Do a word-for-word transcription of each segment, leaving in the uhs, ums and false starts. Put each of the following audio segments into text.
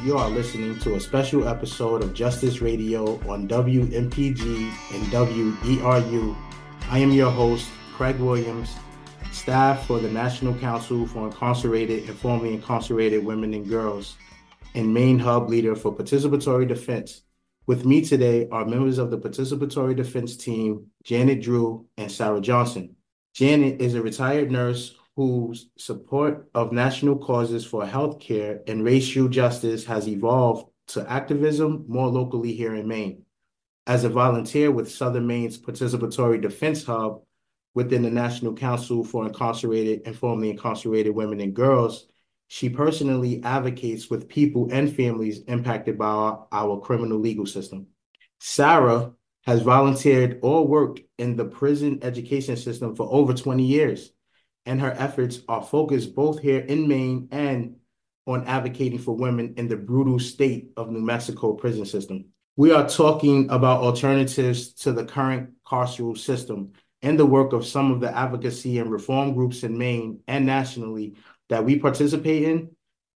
you are listening to a special episode of Justice Radio on W M P G and W E R U. I am your host, Craig Williams, staff for the National Council for Incarcerated and Formerly Incarcerated Women and Girls, and main hub leader for Participatory Defense. With me today are members of the Participatory Defense team, Janet Drew and Sarah Johnson. Janet is a retired nurse whose support of national causes for healthcare and racial justice has evolved to activism more locally here in Maine. As a volunteer with Southern Maine's Participatory Defense Hub within the National Council for Incarcerated and Formerly Incarcerated Women and Girls, she personally advocates with people and families impacted by our, our criminal legal system. Sarah has volunteered or worked in the prison education system for over twenty years, and her efforts are focused both here in Maine and on advocating for women in the brutal state of New Mexico prison system. We are talking about alternatives to the current carceral system and the work of some of the advocacy and reform groups in Maine and nationally that we participate in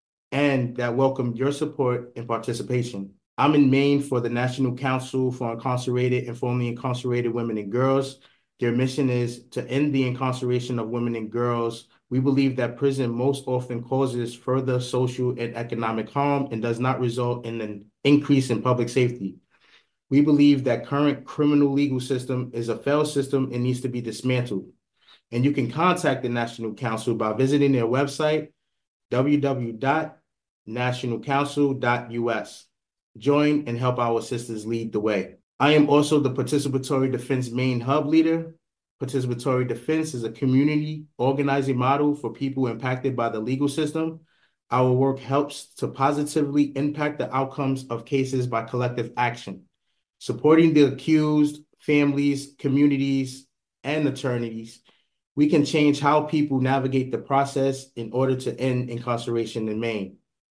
and that welcome your support and participation. I'm in Maine for the National Council for Incarcerated and Formerly Incarcerated Women and Girls. Their mission is to end the incarceration of women and girls. We believe that prison most often causes further social and economic harm and does not result in an increase in public safety. We believe that current criminal legal system is a failed system and needs to be dismantled. And you can contact the National Council by visiting their website, w w w dot national council dot u s. Join and help our sisters lead the way. I am also the Participatory Defense Maine Hub leader. Participatory Defense is a community organizing model for people impacted by the legal system. Our work helps to positively impact the outcomes of cases by collective action, supporting the accused, families, communities, and attorneys. We can change how people navigate the process in order to end incarceration in Maine.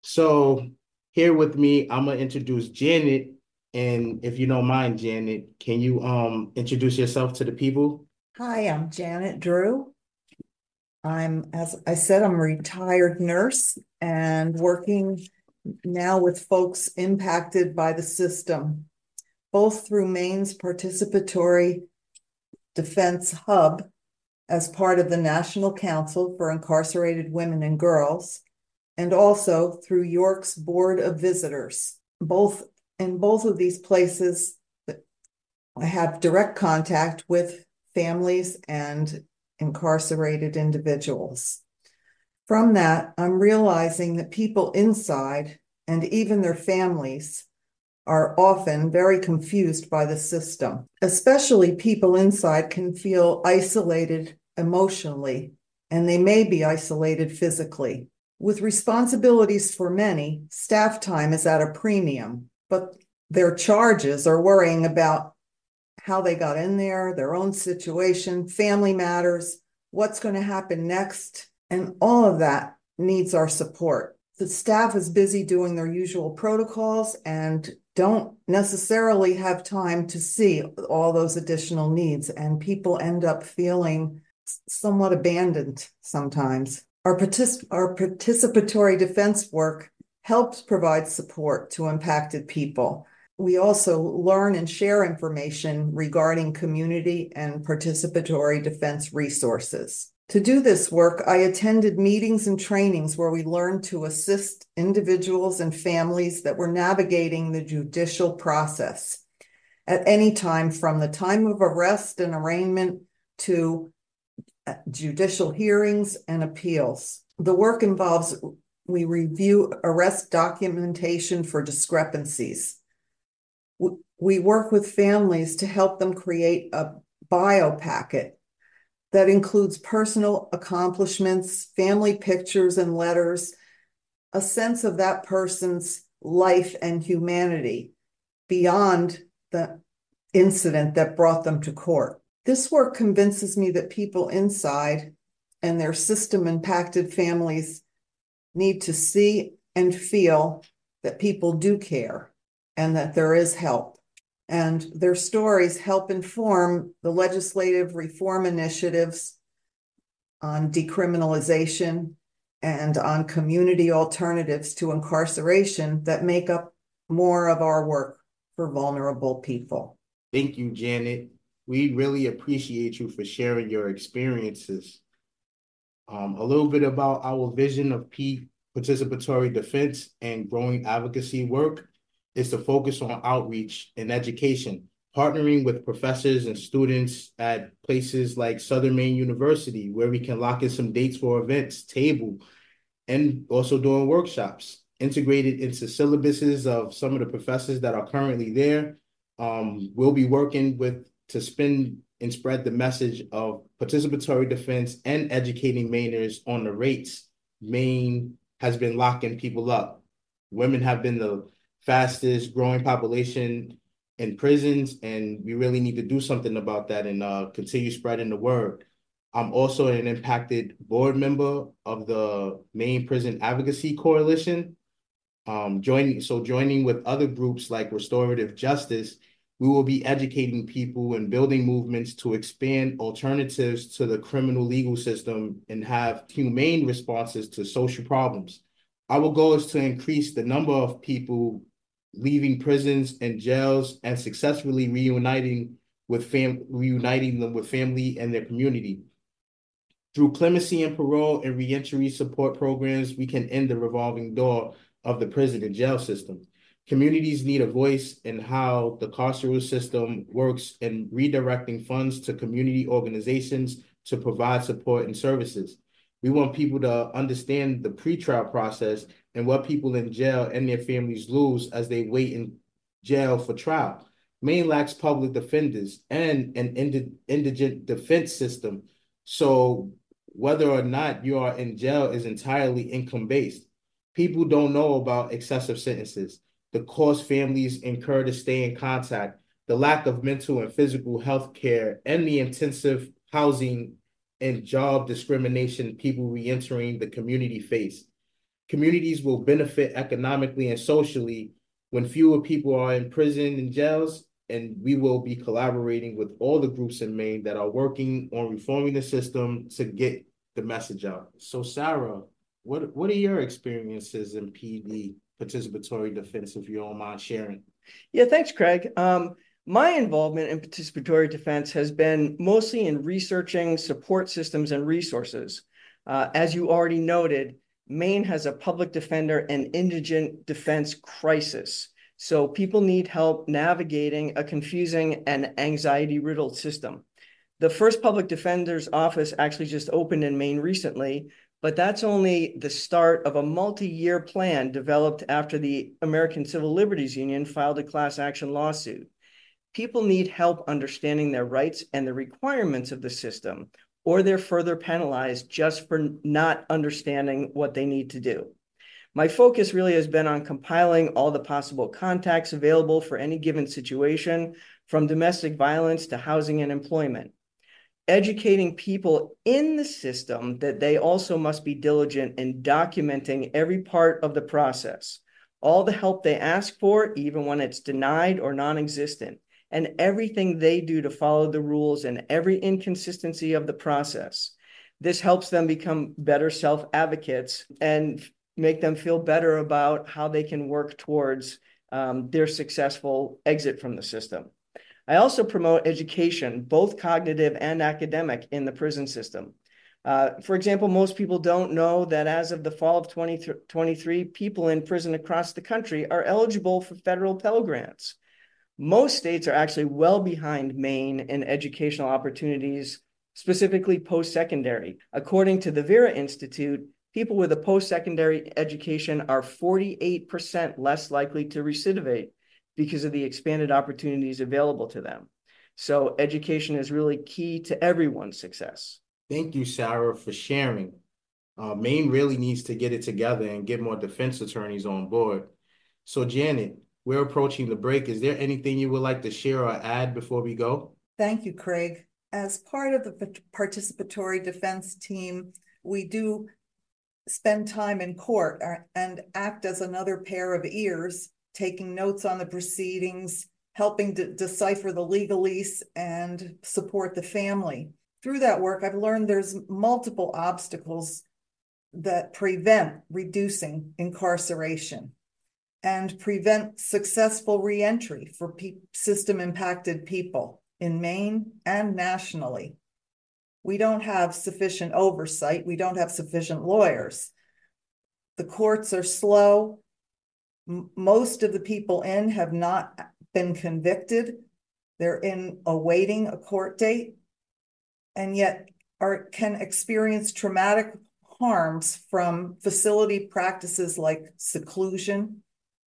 So here with me, I'm going to introduce Janet. And if you don't mind, Janet, can you um introduce yourself to the people? Hi, I'm Janet Drew. I'm, as I said, I'm a retired nurse and working now with folks impacted by the system, both through Maine's Participatory Defense Hub as part of the National Council for Incarcerated Women and Girls, and also through York's Board of Visitors. Both in both of these places, I have direct contact with families and incarcerated individuals. From that, I'm realizing that people inside and even their families are often very confused by the system. Especially people inside can feel isolated emotionally, and they may be isolated physically. With responsibilities for many, staff time is at a premium, but their charges are worrying about how they got in there, their own situation, family matters, what's going to happen next, and all of that needs our support. The staff is busy doing their usual protocols and don't necessarily have time to see all those additional needs, and people end up feeling somewhat abandoned sometimes. Our, partic- our participatory defense work helps provide support to impacted people. We also learn and share information regarding community and participatory defense resources. To do this work, I attended meetings and trainings where we learned to assist individuals and families that were navigating the judicial process at any time from the time of arrest and arraignment to judicial hearings and appeals. The work involves we review arrest documentation for discrepancies. We work with families to help them create a bio packet that includes personal accomplishments, family pictures and letters, a sense of that person's life and humanity beyond the incident that brought them to court. This work convinces me that people inside and their system-impacted families need to see and feel that people do care and that there is help. And their stories help inform the legislative reform initiatives on decriminalization and on community alternatives to incarceration that make up more of our work for vulnerable people. Thank you, Janet. We really appreciate you for sharing your experiences. Um, a little bit about our vision of P participatory defense and growing advocacy work is to focus on outreach and education, partnering with professors and students at places like Southern Maine University, where we can lock in some dates for events, table, and also doing workshops, integrated into syllabuses of some of the professors that are currently there. Um, we'll be working with to spin and spread the message of participatory defense and educating Mainers on the rates Maine has been locking people up. Women have been the fastest growing population in prisons, and we really need to do something about that and uh, continue spreading the word. I'm also an impacted board member of the Maine Prison Advocacy Coalition. Um, joining, so joining with other groups like Restorative Justice, we will be educating people and building movements to expand alternatives to the criminal legal system and have humane responses to social problems. Our goal is to increase the number of people leaving prisons and jails and successfully reuniting with fam reuniting them with family and their community. Through clemency and parole and reentry support programs, we can end the revolving door of the prison and jail system. Communities need a voice in how the carceral system works and redirecting funds to community organizations to provide support and services. We want people to understand the pretrial process and what people in jail and their families lose as they wait in jail for trial. Maine lacks public defenders and an indigent defense system. So whether or not you are in jail is entirely income-based. People don't know about excessive sentences, the cost families incur to stay in contact, the lack of mental and physical health care, and the intensive housing and job discrimination people reentering the community face. Communities will benefit economically and socially when fewer people are in prison and jails, and we will be collaborating with all the groups in Maine that are working on reforming the system to get the message out. So Sarah, what, what are your experiences in P D, participatory defense, if you don't mind sharing? Yeah, thanks, Craig. Um, my involvement in participatory defense has been mostly in researching support systems and resources. Uh, as you already noted, Maine has a public defender and indigent defense crisis. So people need help navigating a confusing and anxiety-riddled system. The first public defender's office actually just opened in Maine recently, but that's only the start of a multi-year plan developed after the American Civil Liberties Union filed a class action lawsuit. People need help understanding their rights and the requirements of the system, or they're further penalized just for not understanding what they need to do. My focus really has been on compiling all the possible contacts available for any given situation, from domestic violence to housing and employment. Educating people in the system that they also must be diligent in documenting every part of the process, all the help they ask for, even when it's denied or non-existent, and everything they do to follow the rules and every inconsistency of the process. This helps them become better self-advocates and make them feel better about how they can work towards um, their successful exit from the system. I also promote education, both cognitive and academic, in the prison system. Uh, for example, most people don't know that as of the fall of twenty twenty-three, people in prison across the country are eligible for federal Pell Grants. Most states are actually well behind Maine in educational opportunities, specifically post-secondary. According to the Vera Institute, people with a post-secondary education are forty-eight percent less likely to recidivate because of the expanded opportunities available to them. So education is really key to everyone's success. Thank you, Sarah, for sharing. Uh, Maine really needs to get it together and get more defense attorneys on board. So Janet, we're approaching the break. Is there anything you would like to share or add before we go? Thank you, Craig. As part of the participatory defense team, we do spend time in court and act as another pair of ears, taking notes on the proceedings, helping to decipher the legalese and support the family. Through that work, I've learned there's multiple obstacles that prevent reducing incarceration and prevent successful reentry for pe- system-impacted people in Maine and nationally. We don't have sufficient oversight. We don't have sufficient lawyers. The courts are slow. M- most of the people in have not been convicted. They're in awaiting a court date, and yet are can experience traumatic harms from facility practices like seclusion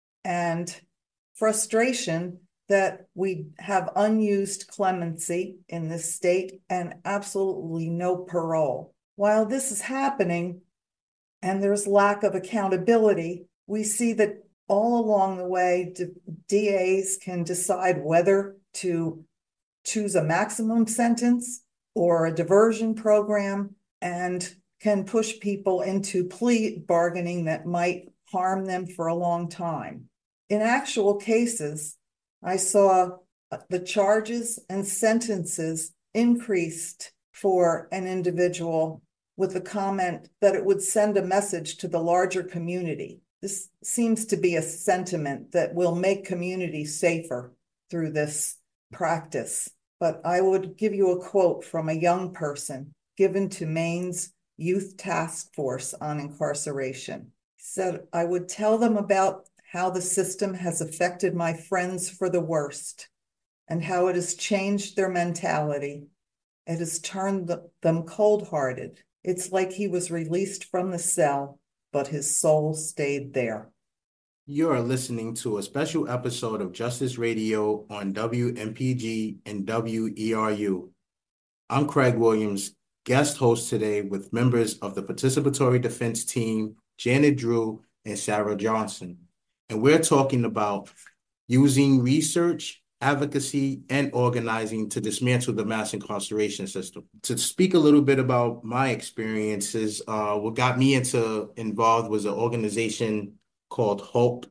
and frustration that we have unused clemency in this state and absolutely no parole. While this is happening and there's lack of accountability, we see that all along the way, D As can decide whether to choose a maximum sentence or a diversion program and can push people into plea bargaining that might harm them for a long time. In actual cases, I saw the charges and sentences increased for an individual with the comment that it would send a message to the larger community. This seems to be a sentiment that will make communities safer through this practice. But I would give you a quote from a young person given to Maine's Youth Task Force on Incarceration. He said, "I would tell them about how the system has affected my friends for the worst and how it has changed their mentality. It has turned the, them cold-hearted. It's like he was released from the cell, but his soul stayed there." You are listening to a special episode of Justice Radio on W M P G and W E R U. I'm Craig Williams, guest host today with members of the Participatory Defense Team, Janet Drew and Sarah Johnson. And we're talking about using research, advocacy, and organizing to dismantle the mass incarceration system. To speak a little bit about my experiences, uh, what got me into involved was an organization called HOPE.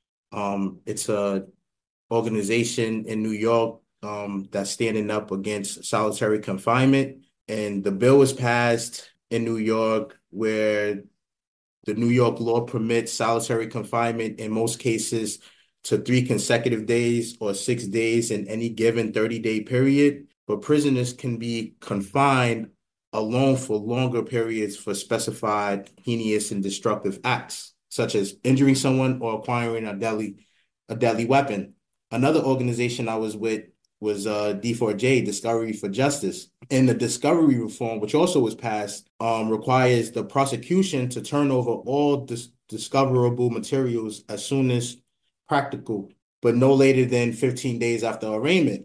Um, it's a organization in New York um, that's standing up against solitary confinement. And the bill was passed in New York where the New York law permits solitary confinement in most cases to three consecutive days or six days in any given thirty-day period. But prisoners can be confined alone for longer periods for specified heinous and destructive acts, such as injuring someone or acquiring a deadly, a deadly weapon. Another organization I was with was uh, D four J, Discovery for Justice. And the discovery reform, which also was passed, um, requires the prosecution to turn over all dis- discoverable materials as soon as practical, but no later than fifteen days after arraignment.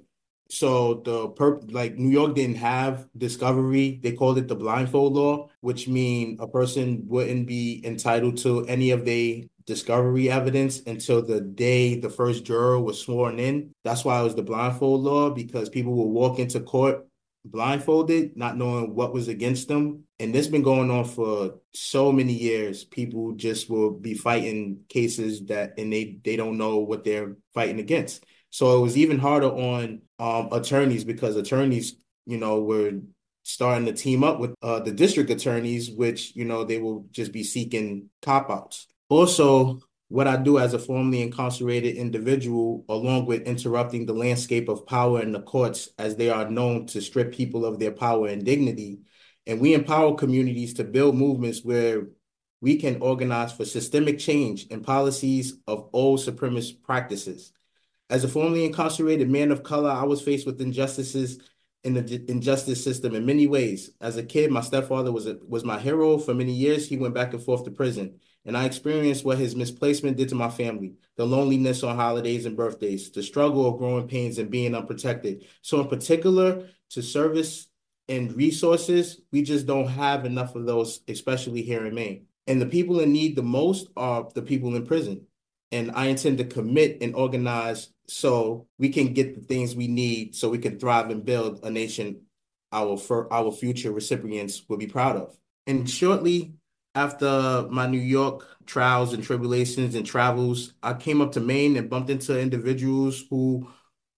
So the perp like New York didn't have discovery. They called it the blindfold law, which mean a person wouldn't be entitled to any of the discovery evidence until the day the first juror was sworn in. That's why it was the blindfold law, because people will walk into court blindfolded, not knowing what was against them. And this has been going on for so many years. People just will be fighting cases that, and they, they don't know what they're fighting against. So it was even harder on um, attorneys, because attorneys, you know, were starting to team up with uh, the district attorneys, which, you know, they will just be seeking cop-outs. Also, what I do as a formerly incarcerated individual, along with interrupting the landscape of power in the courts, as they are known to strip people of their power and dignity. And we empower communities to build movements where we can organize for systemic change and policies of old supremacist practices. As a formerly incarcerated man of color, I was faced with injustices in the injustice system in many ways. As a kid, my stepfather was a, was my hero. For many years, he went back and forth to prison. And I experienced what his misplacement did to my family, the loneliness on holidays and birthdays, the struggle of growing pains and being unprotected. So in particular, to service and resources, we just don't have enough of those, especially here in Maine. And the people in need the most are the people in prison. And I intend to commit and organize so we can get the things we need so we can thrive and build a nation our, for our future recipients will be proud of. And shortly after my New York trials and tribulations and travels, I came up to Maine and bumped into individuals who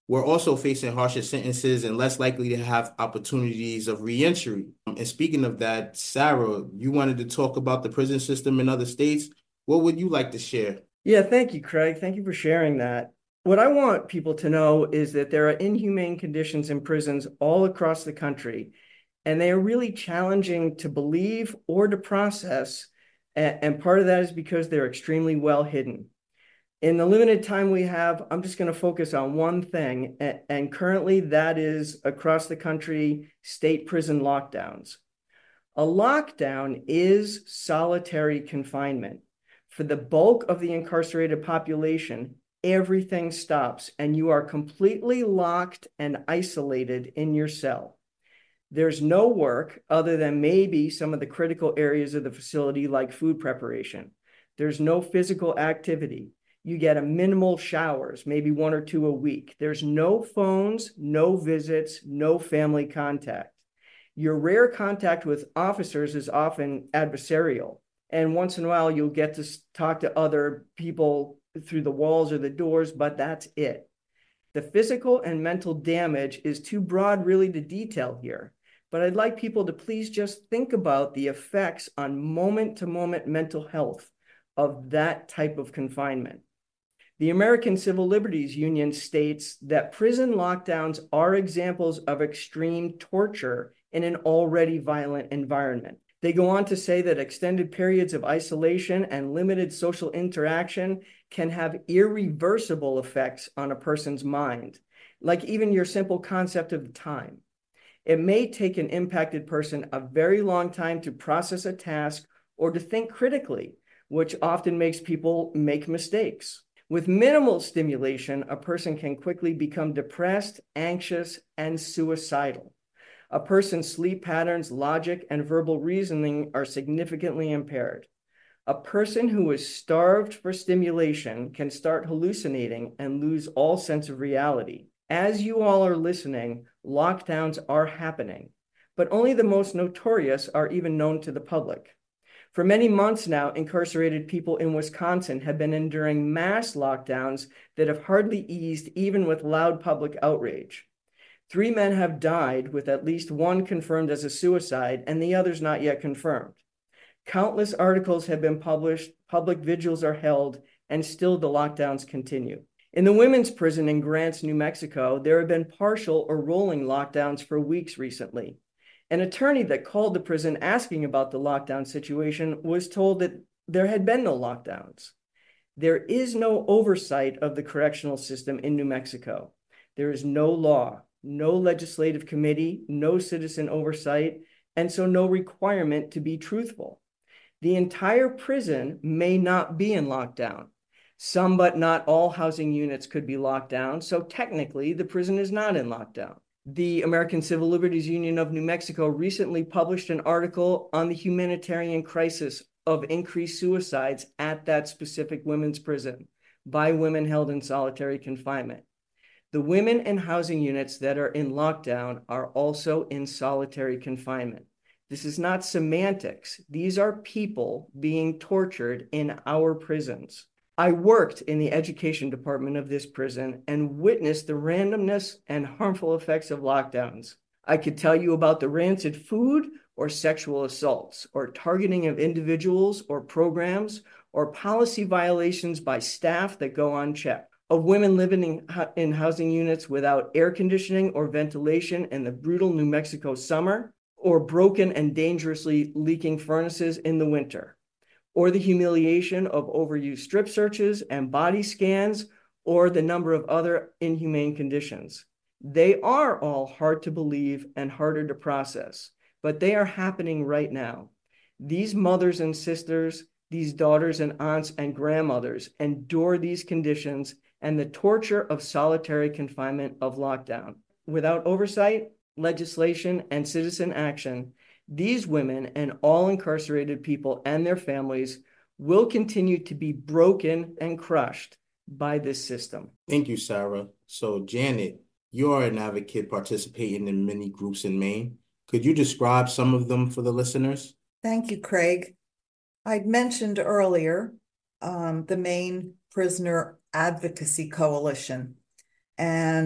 were also facing harsher sentences and less likely to have opportunities of reentry. And speaking of that, Sarah, you wanted to talk about the prison system in other states. What would you like to share? Yeah, thank you, Craig. Thank you for sharing that. What I want people to know is that there are inhumane conditions in prisons all across the country, and they are really challenging to believe or to process. And part of that is because they're extremely well hidden. In the limited time we have, I'm just going to focus on one thing, and currently that is across the country, state prison lockdowns. A lockdown is solitary confinement. For the bulk of the incarcerated population, everything stops and you are completely locked and isolated in your cell. There's no work other than maybe some of the critical areas of the facility like food preparation. There's no physical activity. You get a minimal showers, maybe one or two a week. There's no phones, no visits, no family contact. Your rare contact with officers is often adversarial. And once in a while, you'll get to talk to other people through the walls or the doors, but that's it. The physical and mental damage is too broad really to detail here, but I'd like people to please just think about the effects on moment-to-moment mental health of that type of confinement. The American Civil Liberties Union states that prison lockdowns are examples of extreme torture in an already violent environment. They go on to say that extended periods of isolation and limited social interaction can have irreversible effects on a person's mind, like even your simple concept of time. It may take an impacted person a very long time to process a task or to think critically, which often makes people make mistakes. With minimal stimulation, a person can quickly become depressed, anxious, and suicidal. A person's sleep patterns, logic, and verbal reasoning are significantly impaired. A person who is starved for stimulation can start hallucinating and lose all sense of reality. As you all are listening, lockdowns are happening, but only the most notorious are even known to the public. For many months now, incarcerated people in Wisconsin have been enduring mass lockdowns that have hardly eased even with loud public outrage. Three men have died, with at least one confirmed as a suicide and the others not yet confirmed. Countless articles have been published, public vigils are held, and still the lockdowns continue. In the women's prison in Grants, New Mexico, there have been partial or rolling lockdowns for weeks recently. An attorney that called the prison asking about the lockdown situation was told that there had been no lockdowns. There is no oversight of the correctional system in New Mexico. There is no law, no legislative committee, no citizen oversight, and so no requirement to be truthful. The entire prison may not be in lockdown. Some but not all housing units could be locked down, so technically the prison is not in lockdown. The American Civil Liberties Union of New Mexico recently published an article on the humanitarian crisis of increased suicides at that specific women's prison by women held in solitary confinement. The women in housing units that are in lockdown are also in solitary confinement. This is not semantics. These are people being tortured in our prisons. I worked in the education department of this prison and witnessed the randomness and harmful effects of lockdowns. I could tell you about the rancid food or sexual assaults or targeting of individuals or programs or policy violations by staff that go unchecked, of women living in, in housing units without air conditioning or ventilation in the brutal New Mexico summer, or broken and dangerously leaking furnaces in the winter, or the humiliation of overused strip searches and body scans, or the number of other inhumane conditions. They are all hard to believe and harder to process, but they are happening right now. These mothers and sisters, these daughters and aunts and grandmothers endure these conditions and the torture of solitary confinement of lockdown. Without oversight, legislation, and citizen action, these women and all incarcerated people and their families will continue to be broken and crushed by this system. Thank you, Sarah. So, Janet, you are an advocate participating in many groups in Maine. Could you describe some of them for the listeners? Thank you, Craig. I'd mentioned earlier um, the Maine Prisoner Advocacy Coalition, and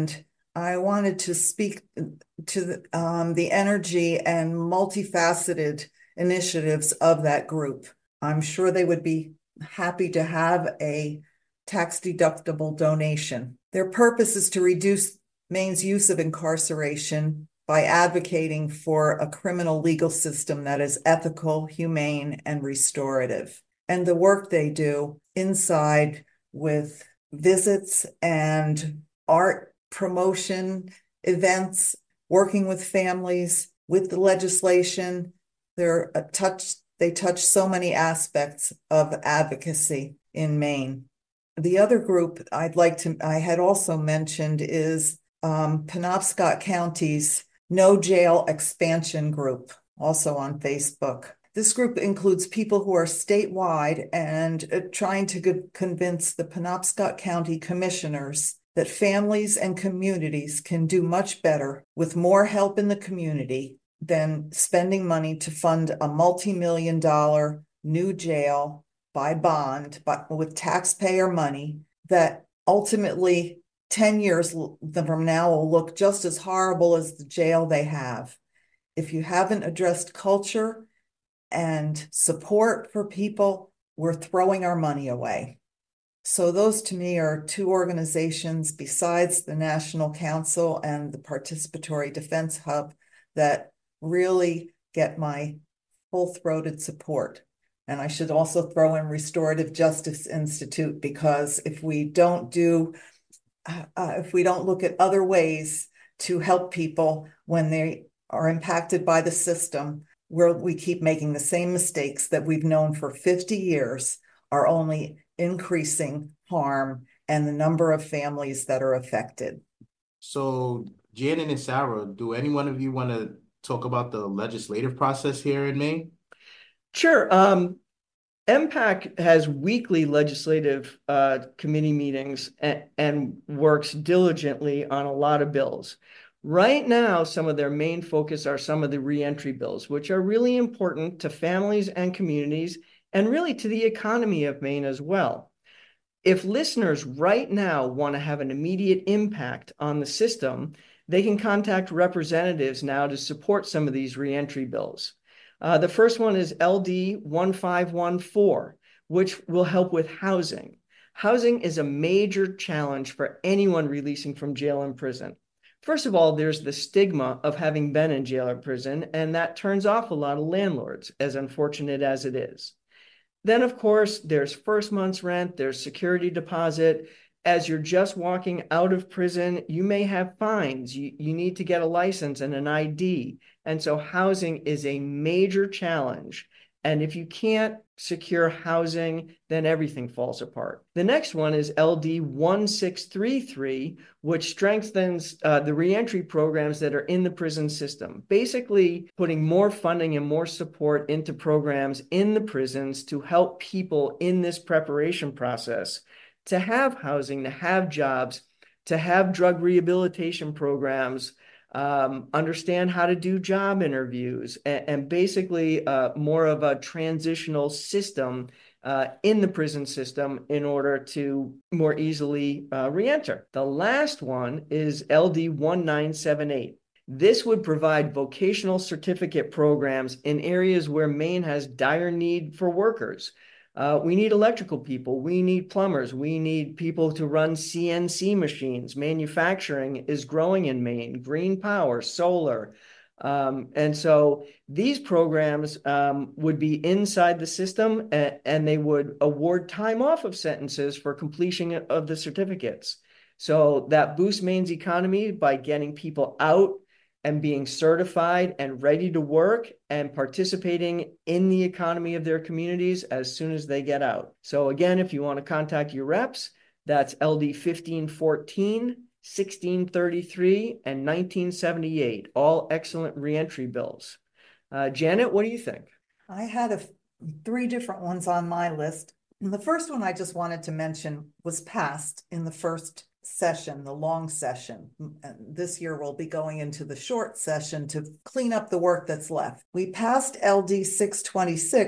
I wanted to speak to the, um, the energy and multifaceted initiatives of that group. I'm sure they would be happy to have a tax-deductible donation. Their purpose is to reduce Maine's use of incarceration by advocating for a criminal legal system that is ethical, humane, and restorative. And the work they do inside with visits and art promotion events, working with families, with the legislation, they're a touch, they touch so many aspects of advocacy in Maine. The other group I'd like to, I had also mentioned is um, Penobscot County's No Jail Expansion Group, also on Facebook. This group includes people who are statewide and uh, trying to go- convince the Penobscot County commissioners that families and communities can do much better with more help in the community than spending money to fund a multi-million dollar new jail by bond, but with taxpayer money that ultimately ten years from now will look just as horrible as the jail they have. If you haven't addressed culture and support for people, we're throwing our money away. So those to me are two organizations besides the National Council and the Participatory Defense Hub that really get my full-throated support. And I should also throw in Restorative Justice Institute, because if we don't do, uh, if we don't look at other ways to help people when they are impacted by the system, where we keep making the same mistakes that we've known for fifty years, are only increasing harm and the number of families that are affected. So, Janet and Sarah, do any one of you want to talk about the legislative process here in Maine? Sure. Um, M PAC has weekly legislative uh, committee meetings and, and works diligently on a lot of bills. Right now, some of their main focus are some of the reentry bills, which are really important to families and communities and really to the economy of Maine as well. If listeners right now want to have an immediate impact on the system, they can contact representatives now to support some of these reentry bills. Uh, the first one is L D one five one four, which will help with housing. Housing is a major challenge for anyone releasing from jail and prison. First of all, there's the stigma of having been in jail or prison, and that turns off a lot of landlords, as unfortunate as it is. Then, of course, there's first month's rent, there's security deposit. As you're just walking out of prison, you may have fines. You, you need to get a license and an I D. And so housing is a major challenge. And if you can't secure housing, then everything falls apart. The next one is L D one six three three, which strengthens uh, the reentry programs that are in the prison system, basically putting more funding and more support into programs in the prisons to help people in this preparation process to have housing, to have jobs, to have drug rehabilitation programs, Um, understand how to do job interviews, and, and basically uh, more of a transitional system uh, in the prison system in order to more easily uh, reenter. The last one is L D one nine seven eight. This would provide vocational certificate programs in areas where Maine has dire need for workers. Uh, we need electrical people, we need plumbers, we need people to run C N C machines. Manufacturing is growing in Maine, green power, solar. Um, and so these programs um, would be inside the system, and, and they would award time off of sentences for completion of the certificates. So that boosts Maine's economy by getting people out and being certified and ready to work and participating in the economy of their communities as soon as they get out. So again, if you want to contact your reps, that's L D fifteen fourteen, sixteen thirty-three, and nineteen seventy-eight, all excellent reentry bills. Uh, Janet, what do you think? I had a, three different ones on my list. And the first one I just wanted to mention was passed in the first session, the long session. And this year we'll be going into the short session to clean up the work that's left. We passed L D six twenty-six,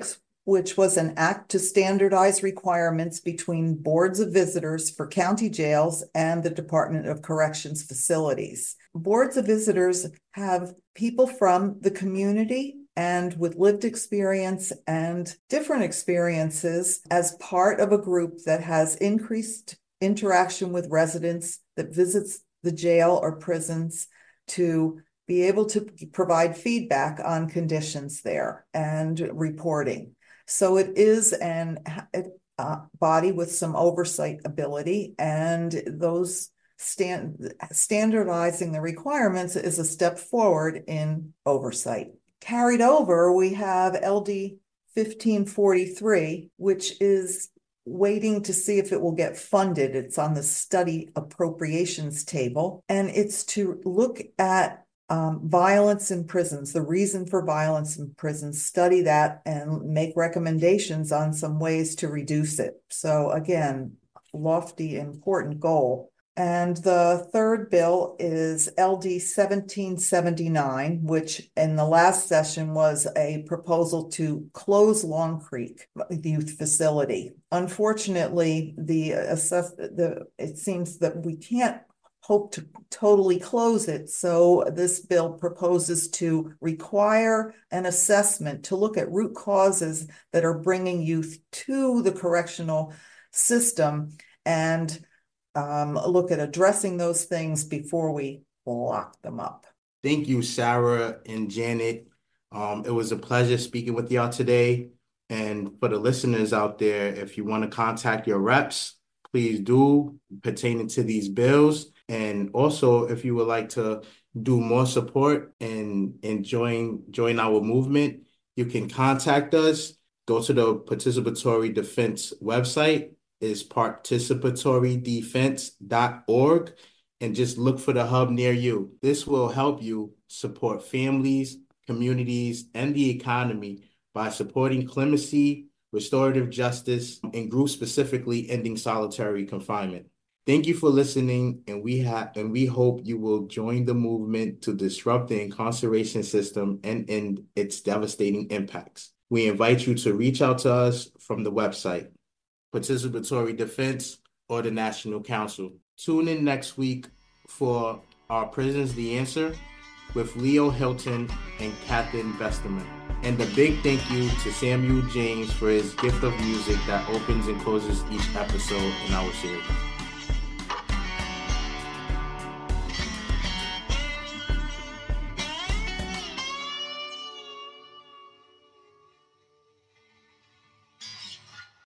which was an act to standardize requirements between boards of visitors for county jails and the Department of Corrections facilities. Boards of visitors have people from the community and with lived experience and different experiences as part of a group that has increased interaction with residents, that visits the jail or prisons, to be able to provide feedback on conditions there and reporting. So it is an uh, body with some oversight ability, and those stand, standardizing the requirements is a step forward in oversight. Carried over, we have L D fifteen forty-three, which is waiting to see if it will get funded. It's on the study appropriations table, and it's to look at um, violence in prisons, the reason for violence in prisons, study that and make recommendations on some ways to reduce it. So again, lofty, important goal. And the third bill is L D seventeen seventy-nine, which in the last session was a proposal to close Long Creek Youth Facility. Unfortunately, the assess the it seems that we can't hope to totally close it. So this bill proposes to require an assessment to look at root causes that are bringing youth to the correctional system and Um, look at addressing those things before we lock them up. Thank you, Sarah and Janet. Um, it was a pleasure speaking with y'all today. And for the listeners out there, if you want to contact your reps, please do, pertaining to these bills. And also, if you would like to do more support and, and join, join our movement, you can contact us. Go to the Participatory Defense website. Is participatory defense dot org, and just look for the hub near you. This will help you support families, communities, and the economy by supporting clemency, restorative justice, and groups specifically ending solitary confinement. Thank you for listening, and we have and we hope you will join the movement to disrupt the incarceration system and end its devastating impacts. We invite you to reach out to us from the website, Participatory Defense or the National Council. Tune in next week for Our Prisons the Answer with Leo Hilton and Catherine Vesterman. And a big thank you to Samuel James for his gift of music that opens and closes each episode in our series.